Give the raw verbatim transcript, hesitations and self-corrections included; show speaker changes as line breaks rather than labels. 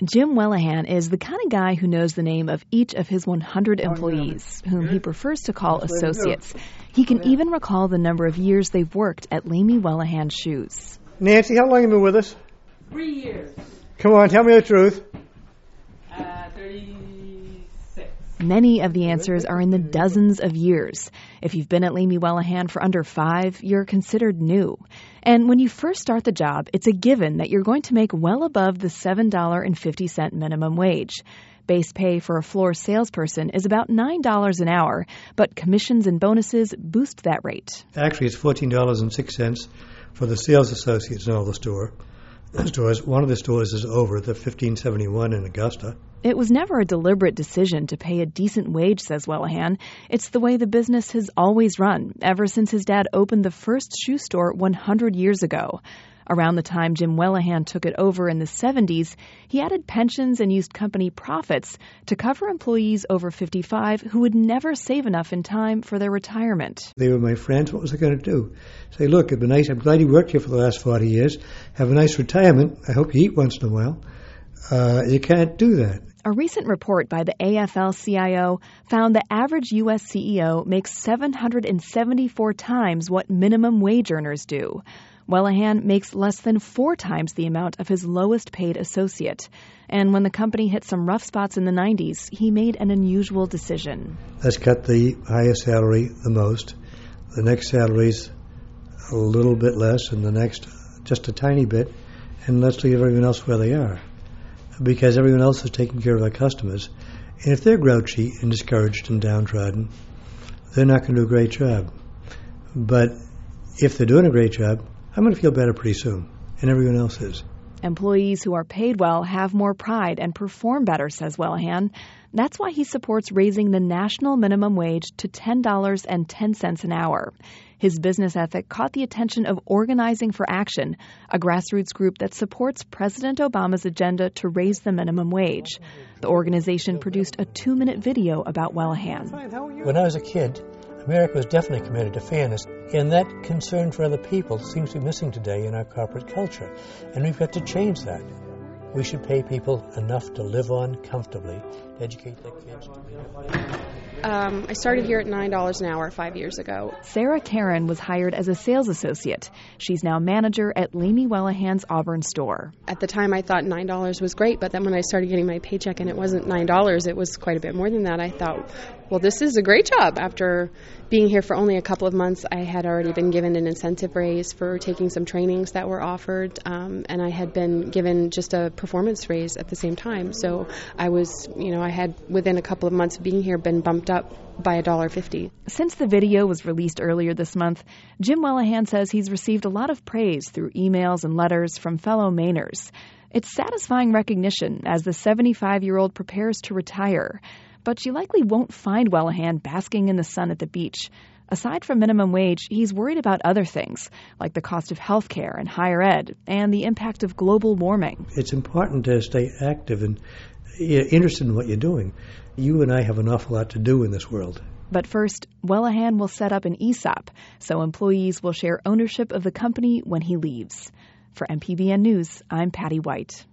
Jim Wellahan is the kind of guy who knows the name of each of his one hundred employees, whom he prefers to call associates. He can even recall the number of years they've worked at Lamy Wellahan Shoes.
Nancy, how long have you been with us?
Three years.
Come on, tell me the truth.
Uh, thirty-six.
Many of the answers are in the dozens of years. If you've been at Lamy Wellahan for under five, you're considered new. And when you first start the job, it's a given that you're going to make well above the seven dollars and fifty cents minimum wage. Base pay for a floor salesperson is about nine dollars an hour, but commissions and bonuses boost that rate.
Actually, it's fourteen dollars and six cents for the sales associates in all the store. stores. One of the stores is over, the fifteen seventy-one in Augusta.
It was never a deliberate decision to pay a decent wage, says Wellahan. It's the way the business has always run, ever since his dad opened the first shoe store one hundred years ago. Around the time Jim Wellahan took it over in the seventies, he added pensions and used company profits to cover employees over fifty-five who would never save enough in time for their retirement.
They were my friends. What was I going to do? Say, look, it'd be nice. I'm glad you worked here for the last forty years. Have a nice retirement. I hope you eat once in a while. Uh, you can't do that.
A recent report by the A F L C I O found the average U S C E O makes seven hundred seventy-four times what minimum wage earners do. Wellahan makes less than four times the amount of his lowest paid associate. And when the company hit some rough spots in the nineties, he made an unusual decision.
Let's cut the highest salary the most. The next salary's a little bit less, and the next just a tiny bit. And let's leave everyone else where they are, because everyone else is taking care of their customers. And if they're grouchy and discouraged and downtrodden, they're not going to do a great job. But if they're doing a great job, I'm going to feel better pretty soon, and everyone else is.
Employees who are paid well have more pride and perform better, says Wellahan. That's why he supports raising the national minimum wage to ten dollars and ten cents an hour. His business ethic caught the attention of Organizing for Action, a grassroots group that supports President Obama's agenda to raise the minimum wage. The organization produced a two-minute video about Wellahan.
When I was a kid, America was definitely committed to fairness, and that concern for other people seems to be missing today in our corporate culture, and we've got to change that. We should pay people enough to live on comfortably, to educate their kids to be
Um, I started here at nine dollars an hour five years ago.
Sarah Karen was hired as a sales associate. She's now manager at Lamy Wellahan's Auburn store.
At the time, I thought nine dollars was great, but then when I started getting my paycheck and it wasn't nine dollars, it was quite a bit more than that. I thought, well, this is a great job. After being here for only a couple of months, I had already been given an incentive raise for taking some trainings that were offered, um, and I had been given just a performance raise at the same time. So I was, you know, I had, within a couple of months of being here, been bumped up by one dollar fifty.
Since the video was released earlier this month, Jim Wellahan says he's received a lot of praise through emails and letters from fellow Mainers. It's satisfying recognition as the seventy-five-year-old prepares to retire. But you likely won't find Wellahan basking in the sun at the beach. Aside from minimum wage, he's worried about other things, like the cost of health care and higher ed, and the impact of global warming.
It's important to stay active and interested in what you're doing. You and I have an awful lot to do in this world.
But first, Wellahan will set up an E S O P, so employees will share ownership of the company when he leaves. For M P B N News, I'm Patty White.